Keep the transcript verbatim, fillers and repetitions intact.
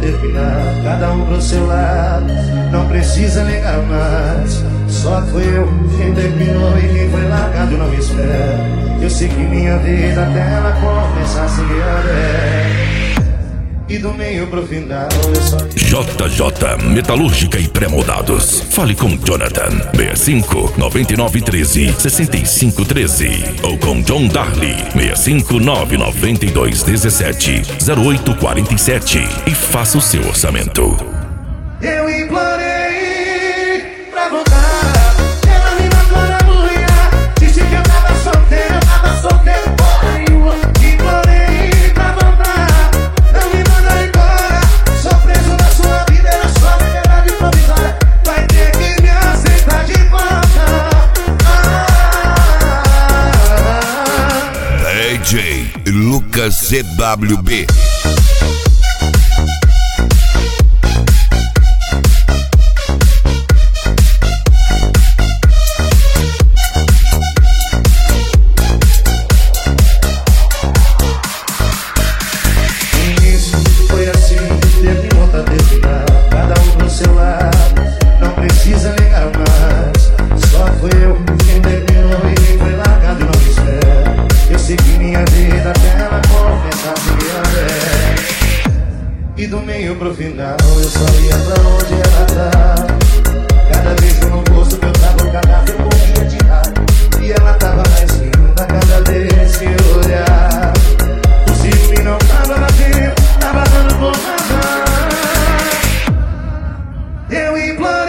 terminar, cada um pro seu lado, não precisa ligar mais. Só foi eu quem terminou e quem foi largado não me espera. Eu segui minha vida até ela começar a seguir a dela. E do meio pro final eu só... J J Metalúrgica e Pré-moldados. Fale com Jonathan seis cinco nove nove um três seis cinco um três ou com John Darley seis cinco nove nove dois um sete zero oito quatro sete e faça o seu orçamento. Eu implorei pra voltar, ela me matou na mulher. Disse que eu tava solteiro, eu tava solteiro porra nenhuma. Implorei pra voltar, não me manda embora. Sou preso na sua vida, era só liberdade provisória. Vai ter que me aceitar de volta. ah, D J Lucas C W B. Cada um pro seu lado, não precisa ligar mais. Só fui eu quem terminou e quem foi largado não me espera. Eu segui minha vida até ela começar a seguir a dela. E do meio pro final eu só ia pra onde ela tá. Cada beijo no rosto que eu tava o cadastro eu morria de raiva. E ela tava mais linda cada vez que eu olhava. O ciúme não tava batendo, tava dando porrada. Eu imploro.